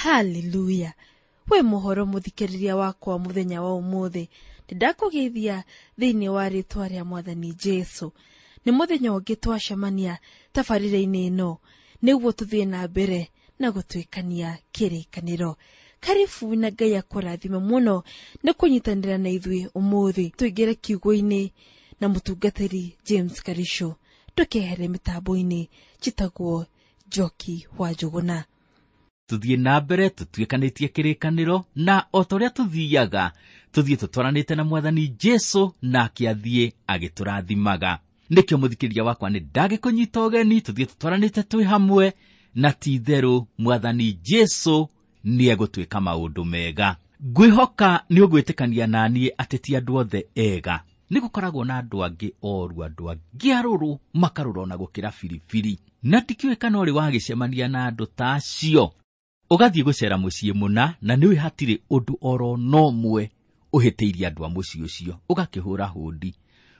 Hallelujah. We mohoro muthikiriria wakwa muthenya wa umuthi. Ndidakugeithia thiini wa ritwa ria Mwathani Jesu. Ni muthenya ungi twacemania tabarire-ini ino niguo tuthie na mbere na gutwikania kirikaniro. Karibu na Ngai akurathime muno ni kunyitanira na ithui umuthi. Tuingire kiugo-ini na mutungatiri James Karisho. Tukehere mitambo-ini chitagwo Njoki wa Njuguna. Tuthie na mbere tutwikanitie kirikaniro na otoria tuthiaga tuthie tutwaranite na Mwathani Jesu na kiathie agiturathimaga. Nikio muthikiriria wakwa ni ndagikunyita ugeni tuthie tutwaranite twi hamwe na titheru Mwathani Jesu ni egutwika maundu mega. Ngwihoka ni ugwitikania nani ateti andu othe ega. Nigukoragwo na andu angi oru, andu angi aruru makarura na gukira firifiri. Na tikiwe kana uri wagicemania na andu ta acio ugathie gucera mucii muna na niwe hatire undu oro nomwe uhiteirie andu a mucii ucio ugakihura hudi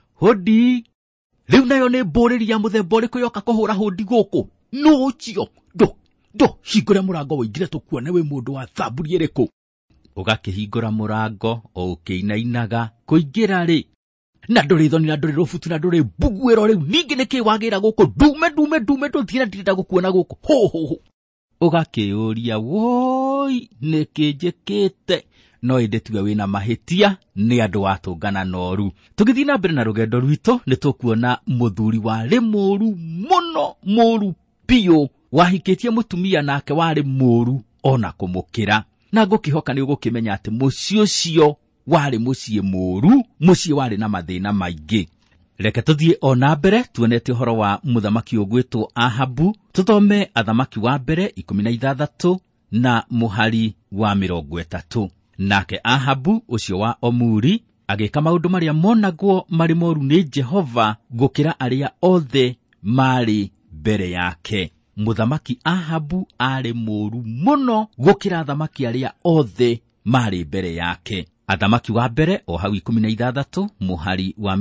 riu nayo ni mburiria muthemba uriku yoka kuhura hudi guku no ucio do hingura murango wingire tukuone we mundu wa thamburi iriku ugakihingura murango o ukiinainaga kuingira ri na nduri thoni na nduri rufutu na nduri buguero riu ningi niki wagira guku dume tuthira ndirida gukuona guku ho ugakiuria woi niki njikite no indetue wina mahitia ni andu atungana noru. Tugithii na mbere na rugendo rwito ni tukuona muthuri wari muru piu wahikitie mutumia nake wari muru ona kumukira na ngukihoka ni ugukimenya ati mucii ucio wari mucii muru, mucii wari na mathina maingi. Reke tuthie ona mbere tuonete uhoro wa muthamaki ugwitwo Ahabu. Tuthome athamaki wa mbere 16 na muhari wa 30. Nake Ahabu ucio wa Omuri agika maundu maria monagwo mari moru ni Jehova gukira aria othe mari mbere yake. Muthamaki Ahabu ari moru muno gukira athamaki aria othe mari mbere yake. Athamaki wa mbere o hau 16 muhari wa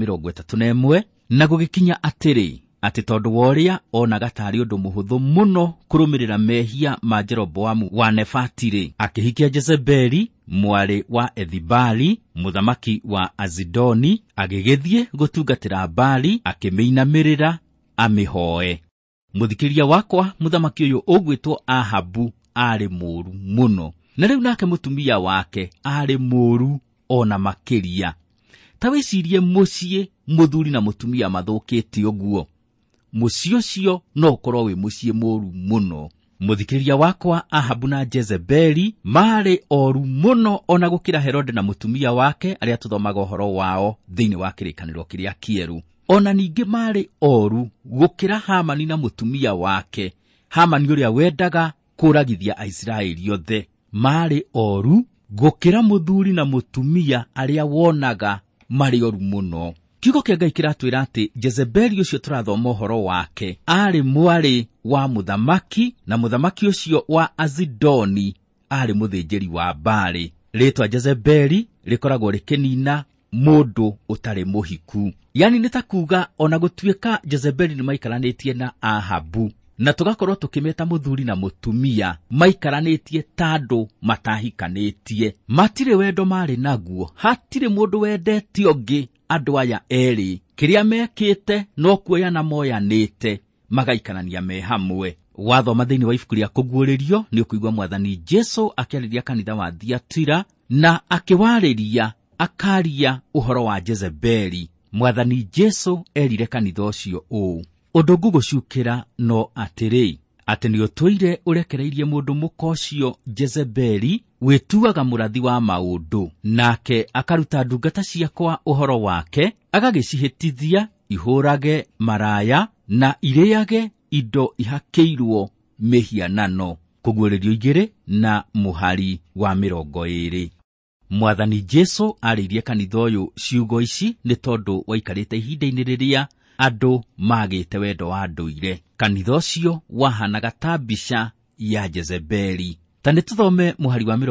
31 na gugikinya atiri ati tondu woria ona gatari undu muhuthu muno kurumirira mehia ma Jeroboamu wa Nefatiri akihikia Jezebeli mwari wa Ethibali muthamaki wa Azidoni agigithie gutungatira Bali akimiinamirira amihoe. Muthikiriria wakwa muthamaki uyu ugwitwo Ahabu ari muru muno na riu nake mutumia wake ari muru ona makiria. Tawicirie mucii muthuri na mutumia mathukite uguo mucii ucio no korwo wi mucii muru muno. Muthikiriria wakwa Ahabu na Jezebeli mari oru muno ona gukira Herode na mutumia wake aria tuthomaga uhoro wao thiini wa kirikaniro kiria kieru. Ona ningi mari oru gukira Hamani na mutumia wake, Hamani uria wendaga kuragithia Aisraeli othe. Mari oru gukira muthuri na mutumia aria wonaga mari oru muno. Kiugo kia Ngai kiratwira ati Jezebeli ucio turathoma uhoro wake ari mwari wa muthamaki na muthamaki ucio wa Azidoni ari muthinjiri wa Bali. Ritwa Jezebeli rikoragwo rikinina mundu utari muhiku. Yani nitakuga ona gutwika Jezebeli ni maikaranitie na Ahabu na tugakorwo tukimeta muthuri na mutumia maikaranitie tandu matahikanitie, matire wendo mari naguo, hatire mundu wendete ungi andu aya eri. Kiria mekite no kuoya na moyanite magaikarania me hamwe. Wathoma thiini wa ibuku ria kuguuririo ni ukuigwa Mwathani Jesu akiariria kanitha wa Thiatira na akiwariria akaria uhoro wa Jezebeli. Mwathani Jesu erire kanitha ucio uu: undu ngugucukira no atiri ati ni utuire urekereirie mundu mukocio Jezebeli wituaga murathi wa maundu, nake akaruta ndungata ciakwa uhoro wake agagicihitithia ihurage maraya na iriage indo ihakeirwo mihianano. Kuguuririo 2 na muhari wa 20. Mwathani Jesu aririe kanitha uyu ciugo ici ni tondu waikarite ihinda-ini riria andu magite wendo wa nduire. Kanitha ucio wahanaga ta mbica ya Jezebeli. Tani tuthome muhari wa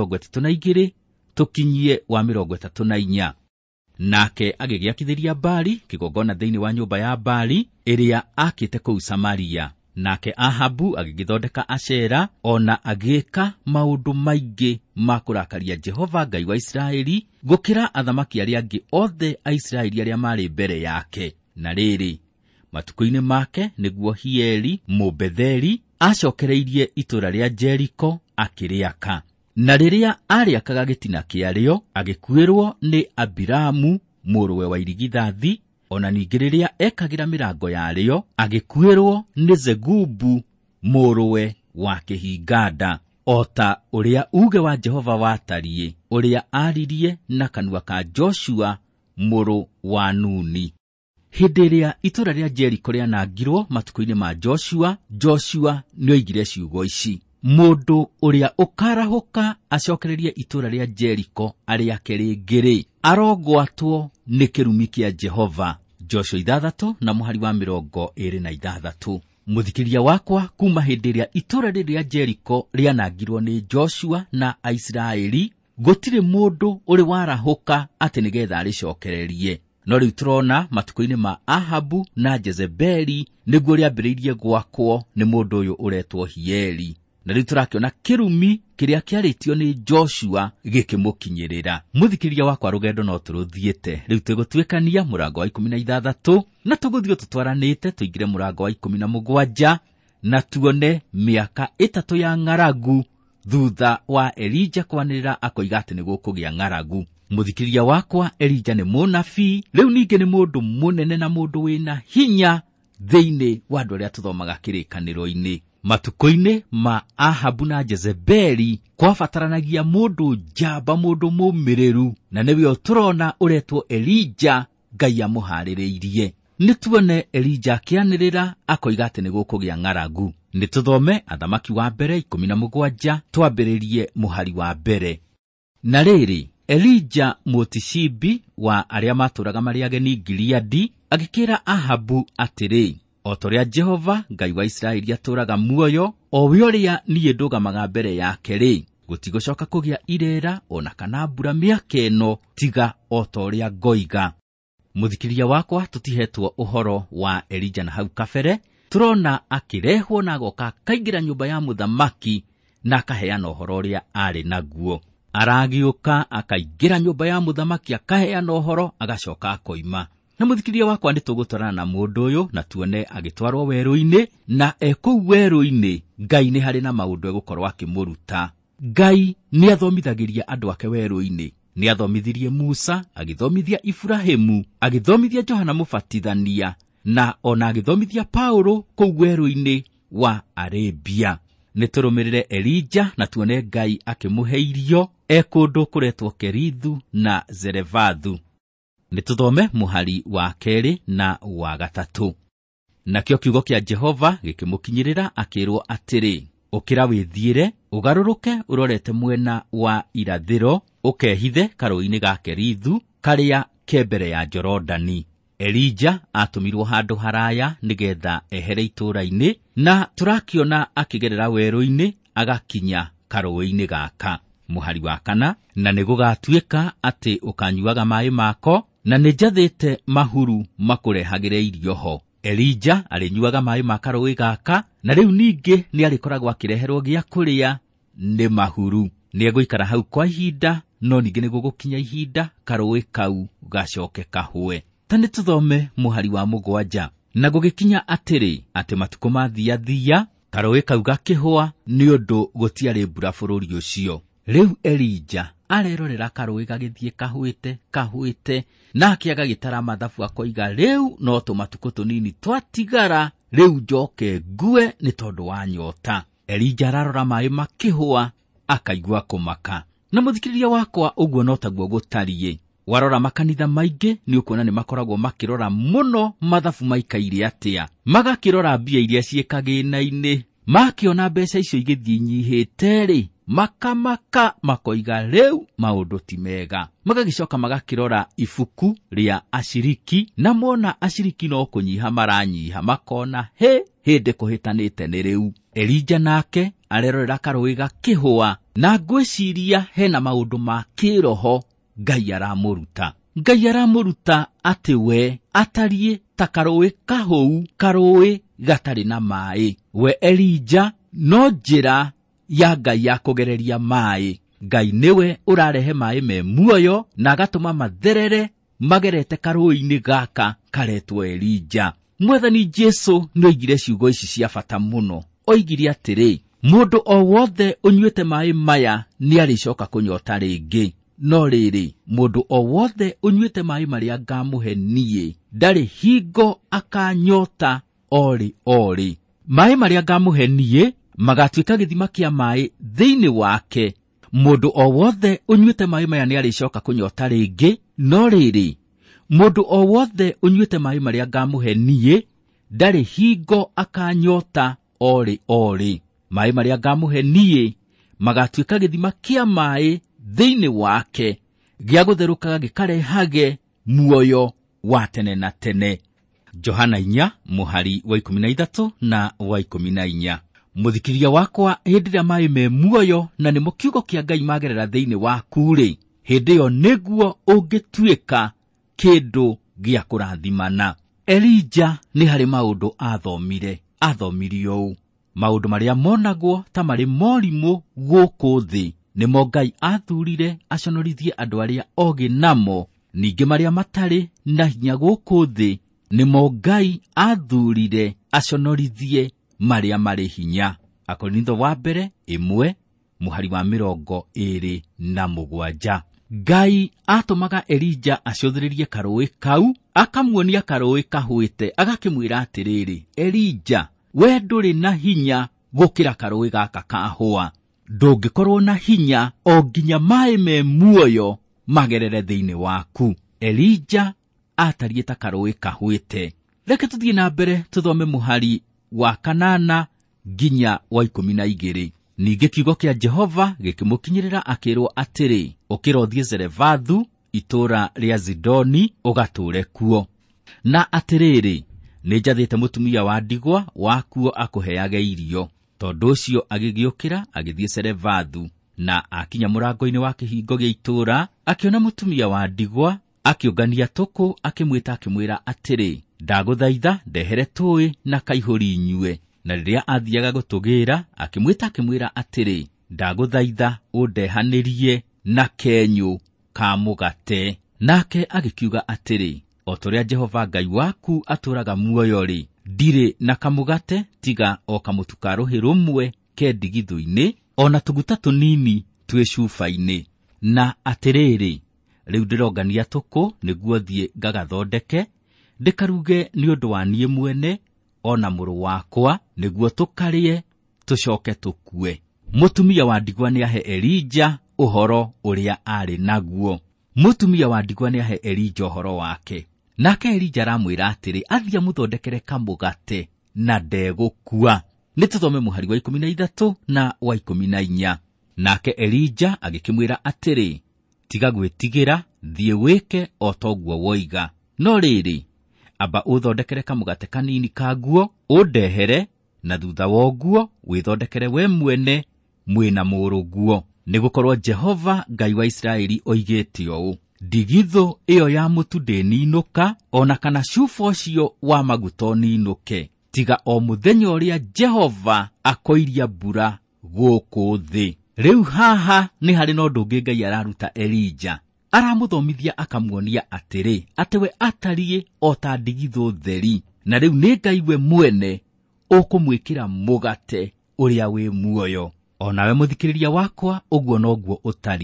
32 tukinyie wa 34. Nake agigiakithiria Bali kigongona thiini wa nyumba ya Bali iria akite kuu Samaria. Nake Ahabu agĩgĩthondeka Ashera, ona agĩka maũndũ maingĩ ma kũrakaria Jehova Ngai wa Isiraeli gũkĩra athamaki arĩa angĩ othe a Isiraeli arĩa marĩ mbere yake. Na rĩrĩ, matukũ-inĩ make nĩguo Hieli Mũbetheli acokereirie itũũra rĩa Jeriko akĩrĩaka. Na rĩrĩa arĩakaga gĩtina kĩarĩo, agĩkuĩrwo nĩ Abiramu mũrũwe wa irigithathi, ona ningĩ rĩrĩa ekagĩra mĩrango yarĩo, agĩkuĩrwo nĩ Zegubu mũrũwe wa kĩhinganda. O ta ũrĩa uge wa Jehova watariĩ, ũrĩa aririe na kanua ka Joshua mũrũ wa Nuni. Hĩndĩ ĩrĩa itũũra rĩa Jeriko rĩanangirwo matukũ-inĩ ma Joshua nĩoigire ciugo ici: mũndũ ũrĩa ũkarahũka acokererie itũũra rĩa Jeriko arĩake rĩngĩ-rĩ, arogwatwo nĩ kĩrumi kĩa Jehova. Joshua 6 na mũhari wa 26. Mũthikĩria wakwa, kuma hĩndĩ ĩrĩa itũũra rĩrĩ rĩa Jeriko rĩanangirwo nĩ Joshua na Aisiraeli, gũtirĩ mũndũ ũrĩ warahũka atĩ nĩgetha rĩcokererie. No rĩu tũrona matukũ-inĩ ma Ahabu na Jezebeli nĩguo rĩambĩrĩirie gwakwo nĩ mũndũ ũyũ ũretwo Hieli. Na rĩu tũrakĩona kĩrumi kĩrĩa kĩarĩtio nĩ Joshua gĩkĩmũkinyĩrĩra. Mũthikĩria wakwa, rũgendo no tũrũthiĩte. Rĩu tũgũtuĩkania mũrango wa 16 na tũgũthiĩ tũtwaranĩte tũingĩre mũrango wa 17 na tuone mĩaka 3 ya ng'aragu thutha wa Elija kwanĩrĩra akoiga atĩ nĩ gũkũgĩa ng'aragu. Mũthikĩria wakwa, Elija nĩ mũnabii, rĩu ningĩ nĩ mũndũ mũnene na mũndũ wĩna hinya thĩinĩ wa andũ arĩa tũthomaga kĩrĩkanĩro-inĩ. Matukũ-inĩ ma Ahabu na Jezebeli kwabataranagia mũndũ njamba, mũndũ mũmĩrĩru, na nĩwe tũrona ũretwo Elija Ngai amũharĩrĩirie. Nĩtuone Elija akĩanĩrĩra akoiga atĩ nĩ gũkũgĩa ng'aragu. Nĩtũthome Athamaki wa mbere 17 twambĩrĩrie mũhari wa mbere. Na rĩrĩ, Elija Mũtishibi wa arĩa matũraga marĩ ageni Gileadi agĩkĩra Ahabu atĩrĩ: o torĩa Jehova Ngai wa Isiraeli atũraga muoyo, o we ũrĩa niĩ ndũgamaga mbere yake-rĩ, gũtigũcoka kũgĩa irera ona kana mbura mĩaka ĩno tiga o torĩa ngoiga. Mũthikĩria wakwa, tũtihetwo ũhoro wa Elija na hau kabere. Tũrona akĩrehwo na agoka akaingĩra nyũmba ya mũthamaki na akaheana ũhoro ũrĩa arĩ naguo. Aragĩũka akaingĩra nyũmba ya mũthamaki akaheana ũhoro agacoka akoima. Na mũthikĩria wakwa, nĩtũgũtwarana na mũndũ ũyũ na tuone agĩtwarwo werũ-inĩ, na kũu werũ-inĩ Ngai nĩ harĩ na maũndũ egũkorwo akĩmũruta. Ngai nĩ athomithagĩria andũ ake werũ-inĩ. Nĩ athomithirie Musa, agĩthomithia Ibrahimu, agĩthomithia Johana Mũbatithania, na ona agĩthomithia Paulo kũu werũ-inĩ wa Arabia. Nĩtũrũmĩrĩre Elija na tuone Ngai akĩmũhe irio kũndũ kũretwo Kerithu na Zerevathu. Nĩtũthome mũhari wa 2 na wa 3. Nakĩo kiugo kĩa Jehova gĩkĩmũkinyĩrĩra akĩrwo atĩrĩ: ũkĩra wĩthiĩre, ũgarũrũke ũrorete mwena wa irathĩro, ũkehithe karũĩ-inĩ ga Kerithu karĩa ke mbere ya Jorodani. Elija atũmirwo handũ haraya nĩgetha ehere itũũra-inĩ, na tũrakĩona akĩgerera werũ-inĩ agakinya karũĩ-inĩ gaka. Mũhari wa 4. Na nĩgũgatuĩka atĩ ũkanyuaga maaĩ mako, na nĩnjathĩte mahuru makũrehagĩre irio ho. Elija arĩnyuaga maaĩ ma karũĩ gaka, na rĩu ningĩ nĩ arĩkoragwo akĩreherwo gĩa kũrĩa nĩ mahuru. Nĩegũikara hau kwa ihinda, no ningĩ nĩgũgũkinya ihinda karũĩ kau gacoke kahwe. Ta nĩtũthome mũhari wa 7. Na gũgĩkinya atĩrĩ, atĩ matukũ mathiathia, karũĩ kau gakĩhwa nĩ ũndũ gũtiarĩ mbura bũrũri ũcio. Rĩu Elija arerorera karũĩ gagĩthiĩ kahwĩte, nake agagĩtara mathabu akoiga, rĩu no tũmatukũ tũnini twatigara, rĩu njoke ngue nĩ tondũ wa nyota. Elija ararora maaĩ makĩhwa akaigua kũmaka. Na mũthikĩrĩria wakwa, ũguo no taguo gũtariĩ. Warora makanitha maingĩ nĩ ũkuona nĩ makoragwo makĩrora mũno mathabu maikaire atĩa, magakĩrora mbia iria ciĩkagĩna-inĩ, makĩona mbeca icio igĩthiĩ inyihĩte-rĩ, makamaka makoiga rĩu maũndũ ti mega. Magagĩcoka magakĩrora ibuku rĩa Ashiriki, na mona Ashiriki no kũnyiha maranyiha, makona hĩndĩ kũhĩtanĩte nĩ rĩu. Elija nake arerorera karũĩ gakĩhwa, na ngwĩciria hena maũndũ ma kĩroho Ngai aramũruta. Ngai aramuruta ati we atarie ta karũĩ kahũu, karũĩ gatarĩ na maĩ. We Elija no njĩra ya Ngai ya kũgereria maĩ. Ngai niwe ũrarehe maĩ me muoyo na agatũma matherere magerete karũĩ-inĩ gaka karetwo Elija. Mwathani Jesu nĩoigire ciugo ici cia bata mũno. Oigire atĩrĩ, mũndũ o wothe ũnyuĩte maĩ maya nĩarĩcoka kũnyota rĩngĩ. No rĩrĩ, mũndũ o wothe ũnyuĩte maĩ marĩa ngamũhe niĩ ndarĩ hingo akanyota orĩ. Maĩ marĩa ngamũhe niĩ magatuĩka gĩthima kĩa maĩ thĩinĩ wake. Mũndũ o wothe ũnyuĩte maĩ maya nĩarĩcoka kũnyota rĩngĩ. No rĩrĩ, mũndũ o wothe ũnyuĩte maĩ marĩa ngamũhe niĩ ndarĩ hingo akanyota orĩ. Maĩ marĩa ngamũhe niĩ magatuĩka gĩthima kĩa maĩ thĩinĩ wake, gĩa gũtherũkaga gĩkarehage muoyo wa tene na tene. Johana 4 mũhari wa 13 na wa 14. Mũthikĩria wakwa, hĩndĩ ĩrĩa maĩ me muoyo na nĩmo kiugo kĩa Ngai magerera thĩinĩ waku-rĩ, hĩndĩ ĩyo nĩguo ũngĩtuĩka kĩndũ gĩa kũrathimana. Elija nĩ harĩ maũndũ athomirie ũũ. Maũndũ marĩa monagwo ta marĩ morimũ gũkũ thĩ nĩmo Ngai athurire aconorithie andũ arĩa ogĩ namo. Ningĩ marĩa matarĩ na hinya gũkũ thĩ nĩmo Ngai athurire aconorithie marĩa marĩ hinya. Akorintho wa mbere 1 mũhari wa 27. Ngai atũmaga Elija acũthĩrĩrie karũĩ kau, akamuonia karũĩ kahwĩte, agakĩmwĩra atĩrĩrĩ, Elija, we ndũrĩ na hinya gũkĩra karũĩ gaka kahũa. Ndũngĩkorwo na hinya o nginya maĩ me muoyo magerere thĩinĩ waku. Elija atariĩ ta karũĩ kahwĩte. Reke tũthiĩ na mbere tũthome mũhari wa 8 nginya wa 12. Ningĩ kiugo kĩa Jehova gĩkĩmũkinyĩrĩra akĩrwo atĩrĩ, ũkĩra ũthiĩ Zarefathu itũũra rĩa Zidoni ũgatũũre kuo. Na atĩrĩrĩ, nĩnjathĩte mũtumia wa ndigwa wakuo akũheage irio. Tondũ ũcio agĩgĩũkĩra agĩthiĩ Zarefathu, na akinya mũrango-inĩ wa kĩhingo gĩa itũũra akĩona mũtumia wa ndigwa akĩũngania tũkũ, akĩmwĩta akĩmwĩra atĩrĩ, ndagũthaitha ndehere tũĩ na kaihũri nyue. Na rĩrĩa athiaga gũtũgĩra akĩmwĩta akĩmwĩra atĩrĩ, ndagũthaitha ũndehanĩrie na kenyũ ka mũgate. Nake agĩkiuga atĩrĩ, o tũrĩa Jehova Ngai waku atũraga muoyo-rĩ, ndirĩ na kamũgate tiga o kamũtu ka rũhĩ rũmwe ke ndigithũ-inĩ, o na tũguta tũnini twĩ cuba-inĩ. Na atĩrĩrĩ, rĩu ndĩrongania tũkũ nĩguo thiĩ ngagathondeke, ndĩkaruge nĩ ũndũ wa niĩ mwene o na mũrũ wakwa, nĩguo tũkarĩe tũcoke tũkue. Mũtumia wa ndigwa nĩahe Elija ũhoro ũrĩa arĩ naguo. Mũtumia wa ndigwa nĩahe Elija ũhoro wake. Nake Elija aramwĩra atĩrĩ, athiĩ mũthondekere kamũgate na ndegũkua. Nĩtũthome mũhari wa 13 na wa 14. Nake Elija agĩkĩmwĩra atĩrĩ, tiga gwĩtigĩra, thiĩ wĩke o toguo woiga. No rĩrĩ, amba ũthondekere kamũgate kanini kaguo ũndehere, na thutha woguo wĩthondekere we mwene mwĩna mũrũguo. Nĩgũkorwo Jehova Ngai wa Isiraeli oigĩte ũũ, ndigithũ ĩyo ya mũtu ndĩninũka, ona kana cuba ũcio wa maguta ũninũke, tiga o mũthenya ũrĩa Jehova akoiria mbura gũkũ thĩ. Rĩu haha nĩ harĩ na ũndũ ũngĩ Ngai araruta Elija. Aramũthomithia akamuonia atĩrĩ, atĩ we atariĩ o ta ndigithũ theri, na rĩu nĩ Ngai we mwene ũkũmwĩkĩra mũgate ũrĩa wĩ muoyo. O nawe mũthikĩrĩria wakwa, ũguo noguo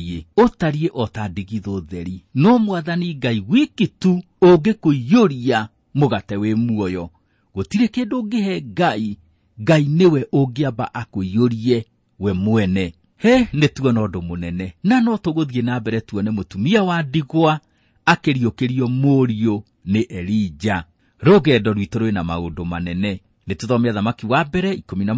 ũtariĩ o ta ndigithũ theri. No Mwathani Ngai wiki tu ũngĩkũiyũria mũgate wĩ muoyo. Gũtirĩ kĩndũ ũngĩhe Ngai, Ngai nĩwe ũngĩamba akũiyũrie we mwene. Nĩ tuona ũndũ mũnene, na no tũgũthiĩ na mbere tuone mũtumia wa ndigwa akĩriũkĩrio mũriũ nĩ Elija. Rũgendo rwitũ rwĩna maũndũ manene. Nĩtũthome Thamaki wa mbere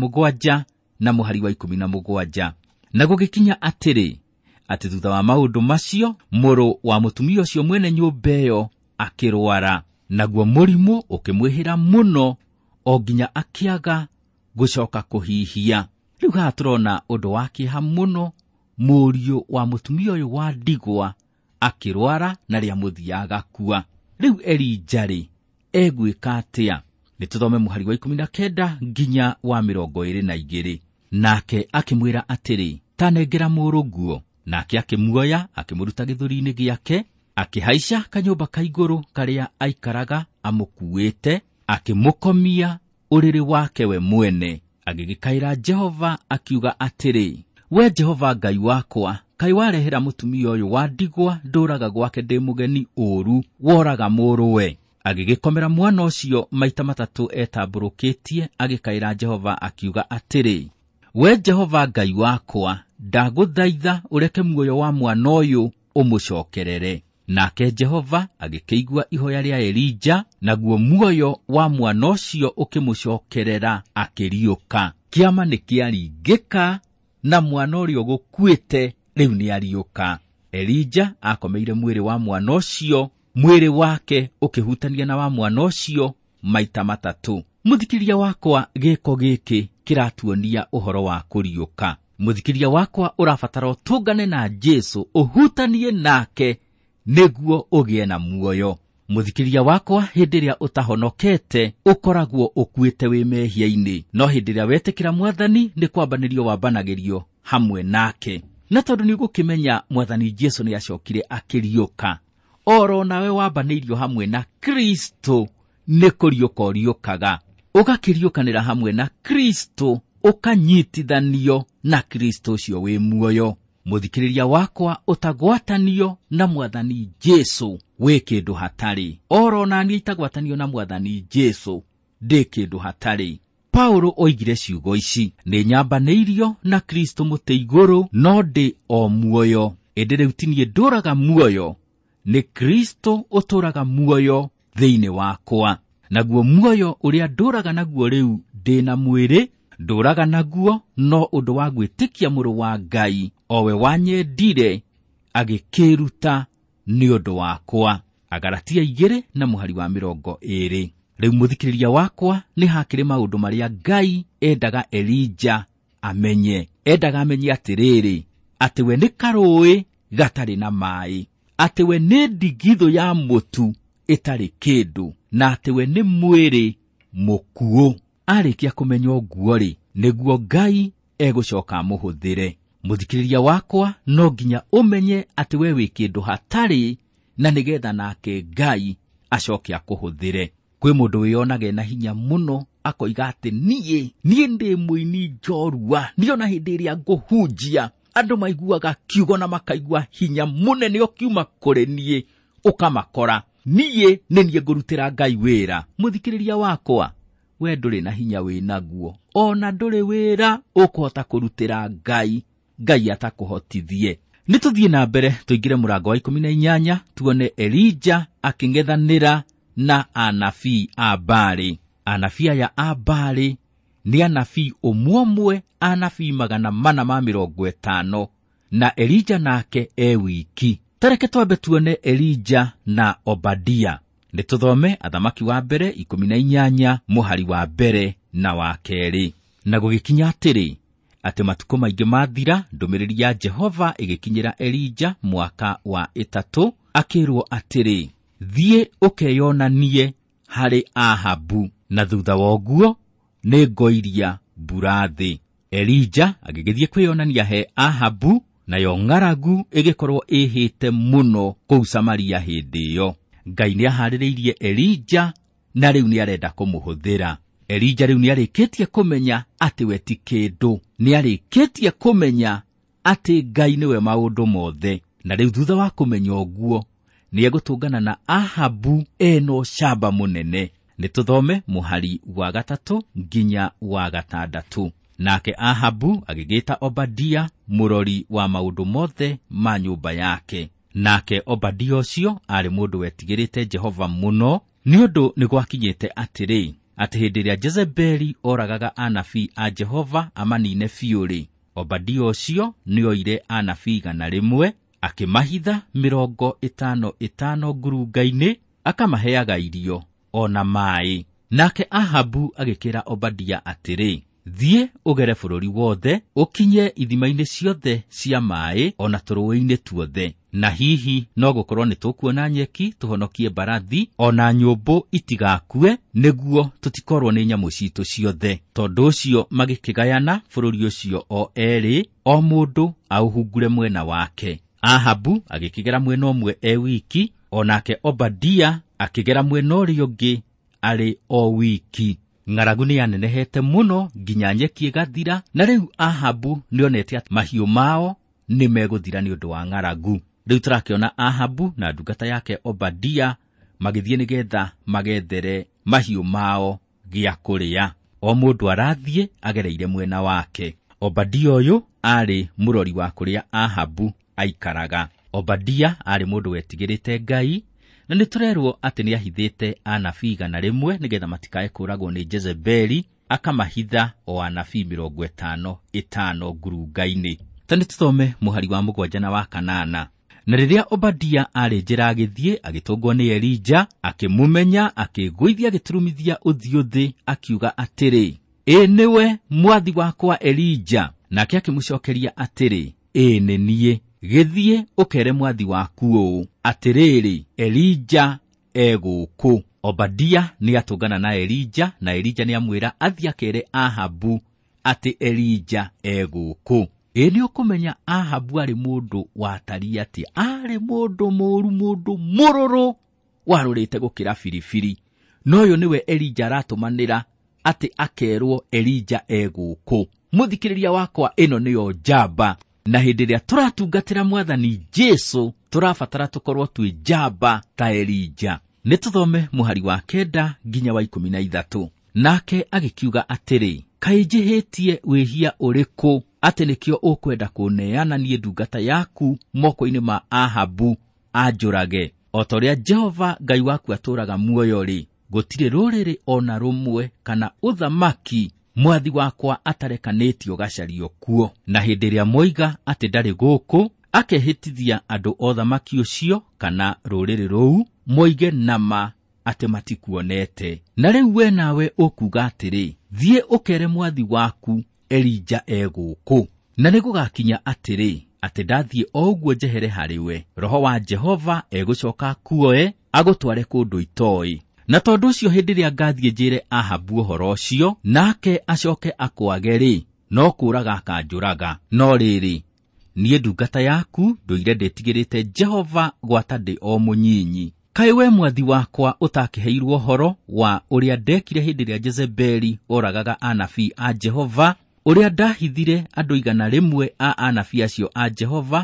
17 na mũhari wa 17. Na gũgĩkinya atĩrĩ, atĩ thutha wa maũndũ macio, mũrũ wa mũtumia ũcio mwene nyũmba ĩyo akĩrwara, naguo mũrimũ ũkĩmwĩhĩra mũno o nginya akĩaga gũcoka kũhihia. Rĩu haha tũrona ũndũ wa kĩeha mũno. Mũriũ wa mũtumia ũyũ wa ndigwa akirwara na ria muthia agakua. Riu Elija ri egwika atia? Nituthome muhari wa 19 nginya wa 22. Nake akimwira atiri, tanengera mũrũguo. Nake akimuoya, akimuruta gĩthũri-inĩ gĩake, akihaica kanyũmba ka igũrũ karĩa aikaraga amukuĩte, akimũkomia ũrĩrĩ wake we mwene. Agĩgĩkaĩra Jehova akiuga atiri, we Jehova Ngai wakwa, kai warehera mũtumia ũyũ wa ndigwa ndũraga gwake ndĩ mũgeni ũru, woraga mũrũwe. Agĩgĩkomera mwana ũcio maita matatũ etambũrũkĩtie, agĩkaĩra Jehova akiuga atiri, we Jehova Ngai wakwa, ndagũthaitha ũreke muoyo wa mwana ũyũ ũmũcokerere. Nake Jehova agĩkĩigua ihoya rĩa Elija, naguo muoyo wa mwana ũcio ũkĩmũcokerera akĩriũka. Kĩama nĩkĩaringĩka na mwana ũrĩa gũkuĩte rĩu nĩariũka. Elija akomeire mwĩrĩ wa mwana ũcio, mwĩrĩ wake ũkĩhutania na wa mwana ũcio maita matatũ. Mũthikĩria wakwa, gĩko gĩkĩ kĩratuonia ũhoro wa kũriũka. Mũthikĩria wakwa, ũrabatara ũtũngane na Jesu, ũhutanie nake nĩguo ũgĩe na muoyo. Mũthikĩria wakwa, hĩndĩ ĩrĩa ũtahonokete ũkoragwo ũkuĩte wĩ mehia-inĩ, no hĩndĩ ĩrĩa wetĩkĩra Mwathani nĩ kwambanĩrio wambanagĩrio hamwe nake. Na tondũ nĩũgũkĩmenya Mwathani Jesu nĩ acokire akĩriũka, oro nawe wambanĩirio hamwe na Kristo, nĩ kũriũka ũriũkaga, ũgakĩriũkanĩra hamwe na Kristo, ũkanyitithanio na Kristo ũcio wĩ muoyo. Mũthikĩrĩria wakwa, ũtagwatanio na Mwathani Jesu wĩ kĩndũ hatarĩ. Oro na niĩ itagwatanio na Mwathani Jesu ndĩ kĩndũ hatarĩ. Paulo oigire ciugo ici, nĩ nyambanĩirio na Kristo mũtĩ igũrũ, no ndĩ o muoyo. Ĩndĩ rĩu ti niĩ ndũraga muoyo, nĩ Kristo ũtũraga muoyo thĩinĩ wakwa. Naguo muoyo ũrĩa ndũraga naguo rĩu ndĩ na mwĩrĩ, ndũraga naguo no ũndũ wa gwĩtĩkia mũrũ wa Ngai, o we wanyendire agĩkĩruta nĩ ũndũ wakwa. Agalatia 2 na muhari wa 20. Rĩu mũthikĩrĩria wakwa, nĩ hakĩrĩ maũndũ marĩa Ngai endaga Elija amenye. Endaga amenye atĩrĩrĩ, atĩ we nĩ karũĩ gatarĩ na maĩ, atĩ we nĩ ndigithũ ya mũtu ĩtarĩ kĩndũ, na atĩ we nĩ mwĩrĩ mũkuũ. Arĩkia kũmenya ũguo-rĩ, nĩguo Ngai egũcoka mũhũthĩre. Mũthikĩrĩria wakwa, no nginya ũmenye atĩ we wĩ kĩndũ hatarĩ, na nĩgetha nake Ngai acoke akũhũthĩre. Kwĩ mũndũ wĩonaga na hinya mũno, akoiga atĩ niĩ ndĩ mũini njorua, niona hĩndĩ ĩrĩa ngũhunjia andũ maiguaga kiugo na makaigua hinya mũnene ũkiuma kũrĩ niĩ, ũkamakora niĩ nĩ niĩ ngũrutĩra Ngai wĩra. Mũthikĩrĩria wakwa, we ndũrĩ na hinya wĩnaguo, ona ndũrĩ wĩra ũkũhota kũrutĩra Ngai, Ngai atakũhotithie. Nĩtũthiĩ na mbere, tũingĩre mũrango wa 18 tuone Elija akĩng'ethanĩra na anabii a Baali. Anabii aya a Baali nĩ anabii ũmwe anabii 450, na Elija nake wiki. Tareke twambe tuone Elija na Obadia. Nĩtũthome Athamaki wa mbere 18 muhari wa mbere na wa kerĩ. Na gũgĩkinya atĩrĩ, atĩ matukũ maingĩ mathira, ndũmĩrĩri ya Jehova ĩgĩkinyĩra Elija mwaka wa 3, akĩrwo atĩrĩ, thiĩ ũkeyonanie harĩ Ahabu, na thutha woguo nĩngoiria mbura thĩ. Elija agĩgĩthiĩ kwĩyonania he Ahabu, nayo ng'aragu ĩgĩkorwo ĩhĩte mũno kũu Samaria hĩndĩ ĩyo. Ngai nĩaharĩrĩirie Elija, na rĩu nĩarenda kũmũhũthĩra. Elija rĩu nĩarĩkĩtie kũmenya atĩ we ti kĩndũ, nĩarĩkĩtie kũmenya atĩ Ngai nĩwe maũndũ mothe. Na rĩu thutha wa kũmenya ũguo, nĩegũtũngana na Ahabu ena ũcamba mũnene. Nĩtũthome muhari wa 3 nginya wa 6. Nake Ahabu agĩgĩta Obadia mũrori wa maũndũ mothe ma nyũmba yake. Nake Obadia ũcio arĩ mũndũ wetigĩrĩte Jehova mũno, nĩũndũ nĩgwakinyĩte atĩrĩ, atĩ hĩndĩ ĩrĩa Jezebeli oragaga anabii a Jehova amanine biũ-rĩ, Obadia ũcio nĩoire anabii 100, akĩmahitha 50 ngurunga-inĩ, akamaheaga irio ona maĩ. Nake Ahabu agĩkĩra Obadia atĩrĩ, thiĩ ũgere bũrũri wothe, ũkinye ithima-inĩ ciothe cia maĩ ona tũrũĩ-inĩ tuothe. Na hihi no gũkorwo nĩ tũkuona nyeki tũhonokie mbarathi ona nyũmbũ itigakue, nĩguo tũtikorwo nĩ nyamũ citũ ciothe. Tondũ ũcio magĩkĩgayana bũrũri ũcio o erĩ, o mũndũ aũhungure mwena wake. Ahabu agĩkĩgera mwena ũmwe wiki, onake Obadia akĩgera mwena ũrĩa ũngĩ arĩ o wiki. Ng'aragu nĩ yanenehete mũno nginya nyeki ĩgathira, na rĩu Ahabu nĩonete atĩ mahiũ mao nĩ megũthira nĩ ũndũ wa ng'aragu. Rĩu tũrakĩona Ahabu na ndungata yake Obadia magĩthiĩ nĩgetha magethere mahiũ mao gĩa kũrĩa. O mũndũ arathiĩ agereire mwena wake. Obadia ũyũ arĩ mũrori wa kũrĩa Ahabu aikaraga. Obadia arĩ mũndũ wetigĩrĩte Ngai, na nĩtũrerwo atĩ nĩahithĩte anabii 100 nĩgetha matikae kũragwo nĩ Jezebeli, akamahitha o anabii 55 ngurunga-inĩ. Ta nĩtũthome mũhari wa 7 na wa 8. Na rĩrĩa Obadia arĩ njĩra agĩthiĩ, agĩtũngwo nĩ Elija, akĩmũmenya, akĩgũithia gĩturumithia ũthiũ thĩ, akiuga atĩrĩ, ĩ nĩwe mwathi wakwa Elija? Nake akĩmũcokeria atĩrĩ, ĩ nĩ niĩ. Gĩthiĩ ũkere mwathi waku ũũ atĩrĩrĩ, Elija egũkũ. Obadia nĩatũngana na Elija, na Elija nĩamwĩra athiĩ akere Ahabu atĩ Elija egũkũ. Ĩ nĩ ũkũmenya Ahabu arĩ mũndũ watari atĩ, arĩ mũndũ mũũru, mũndũ mũrũrũ warũrĩte gũkĩra biribiri. No ũyũ nĩwe Elija aratũmanĩra atĩ akerwo Elija egũkũ. Mũthikĩrĩria wakwa, ĩno nĩyo njamba. Na hĩndĩ ĩrĩa tũratungatĩra Mwathani Jesũ, tũrabatara tũkorwo twĩ njamba ta Elija. Nĩtũthome mũhari wa 9 nginya wa 13. Nake agĩkiuga atĩrĩ, kaĩ njĩhĩtie wĩhia ũrĩkũ atĩ nĩkĩo ũkwenda kũneana niĩ ndungata yaku moko-inĩ ma Ahabu anjũrage? O ta ũrĩa Jehova Ngai waku atũũraga muoyo-rĩ, gũtirĩ rũrĩrĩ ona rũmwe kana ũthamaki mwathi wakwa atarekanĩtio gacario kuo. Na hĩndĩ ĩrĩa moiga atĩ ndarĩ gũkũ, akehĩtithia andũ othamaki ũcio kana rũrĩrĩ rũu moige nama atĩ matikuonete. Na rĩu we nawe ũkuga atĩrĩ, thiĩ ũkere mwathi waku Elija egũkũ. Na nĩgũgakinya atĩrĩ, atĩ ndathiĩ o ũguo njehere harĩwe, Roho wa Jehova egũcoka kuoe agũtware kũndũ itoĩ. Na tondũ ũcio hĩndĩ ĩrĩa ngathiĩ njĩre Ahabu ũhoro ũcio, nake acoke akwage-rĩ, no kũũraga akanjũraga. No rĩrĩ, niĩ ndungata yaku ndũire ndĩtigĩrĩte Jehova gwata ndĩ o mũnyinyi. Kaĩ we mwathi wakwa ũtakĩheirwo ũhoro wa ũrĩa ndekire hĩndĩ ĩrĩa Jezebeli oragaga anabii a Jehova, ũrĩa ndahithire andũ 100 a anabii acio a Jehova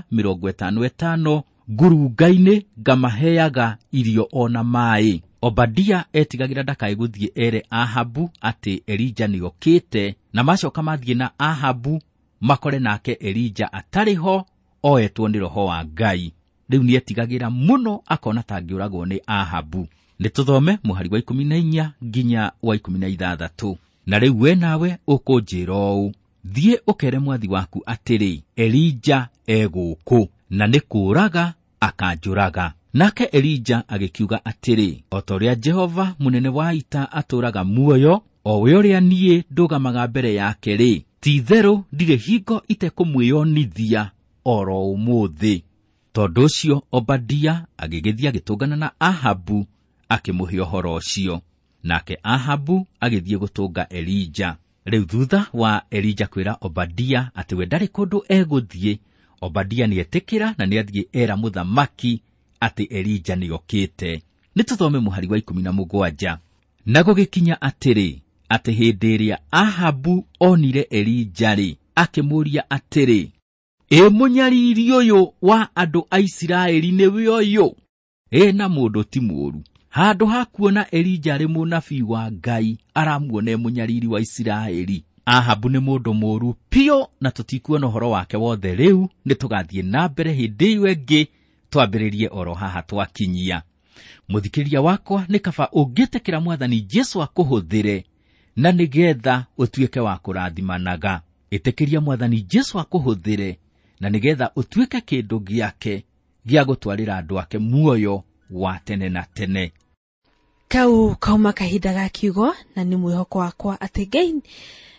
55 ngurunga-inĩ, ngamaheaga irio ona maĩ? Obadia etigagĩra ndakae gũthiĩ ere Ahabu atĩ Elija nĩokĩte, na macoka mathiĩ na Ahabu makore nake Elija atarĩ ho, oetwo nĩ Roho wa Ngai. Rĩu nĩetigagĩra mũno akona tangĩũragwo nĩ Ahabu. Nĩtũthome mũhari wa 14 nginya wa 16. Na rĩu we nawe ũkũnjĩra ũũ, thiĩ ũkere mwathi waku atĩrĩ, Elija egũkũ, na nĩ kũũraga akanjũraga. Nake Elija agĩkiuga atĩrĩ, o ta ũrĩa Jehova mũnene wa ita atũũraga muoyo, o we ũrĩa niĩ ndũgamaga mbere yake-rĩ, ti-itherũ ndirĩ hingo itekũmwĩonithia oro ũmũthĩ. Tondũ ũcio Obadia agĩgĩthiĩ agĩtũngana na Ahabu akĩmũhe ũhoro ũcio. Nake Ahabu agĩthiĩ gũtũnga Elija. Rĩu thutha wa Elija kwĩra Obadia atĩ we ndarĩ kũndũ egũthiĩ, Obadia nĩetĩkĩra na nĩathiĩ era mũthamaki atĩ Elija nĩokĩte. Nĩtũthome mũhari wa 17. Na gũgĩkinya atĩrĩ, atĩ hĩndĩ ĩrĩa Ahabu onire Elija-rĩ, akĩmũria atĩrĩ, ĩ mũnyariri ũyũ wa andũ a Isiraeli nĩwe ũyũ? Na mũndũ ti mũũru. Handũ ha kuona Elija arĩ mũnabii wa Ngai, aramuona mũnyariri wa Isiraeli. Ahabu nĩ mũndũ mũũru piũ, na tũtikuona ũhoro wake wothe rĩu. Nĩtũgathiĩ na mbere hĩndĩ ĩyo ĩngĩ, twambĩrĩrie oro haha twakinyia. Mũthikĩrĩria wakwa, nĩ kaba ũngĩtĩkĩra Mwathani Jesũ akũhũthĩre, na nĩgetha ũtuĩke wa kũrathimanaga. Ĩtĩkĩria Mwathani Jesũ akũhũthĩre, na nĩgetha ũtuĩke kĩndũ gĩake gĩa gũtwarĩra andũ ake muoyo wa tene na tene. Kau kauma kahinda ga kiugo, na nĩ mwĩhoko wakwa atĩ Ngai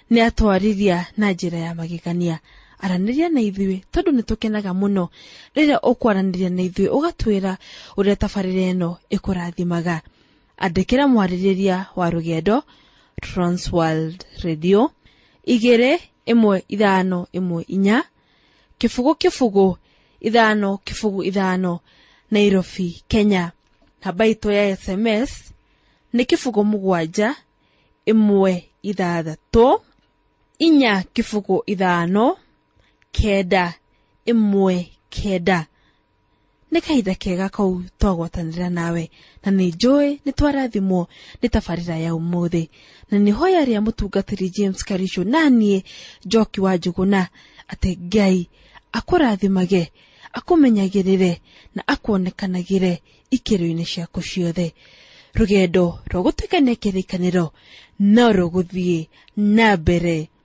nĩ atwarithia na njĩra ya magegania. Aranĩria na ithuĩ tondũ nĩ tũkenaga mũno rĩrĩa ũkwaranĩria na ithuĩ ũgatwĩra ũrĩa tabarĩra ĩno ĩkũrathimaga. Andĩkĩra mwarĩrĩria wa rũgendo Transworld Radio 21514 kibugu 555 Nairobi, Kenya. Namba itũ ya SMS nĩ 716 455 nĩ kahinda kega kau twagwatanĩra nawe, na nĩ njũĩ nĩ twarathimwo nĩ tabarĩra ya ũmũthĩ, na nĩ hoya rĩa mũtungatĩri James Karisho na niĩ Njoki wa Njuguna atĩ Ngai akũrathimage, akũmenyagĩrĩre na akuonekanagĩre ikĩro-inĩ ciaku ciothe. Rũgendo rwa gũtukania kĩrĩkanĩro no rũgũthiĩ na mbere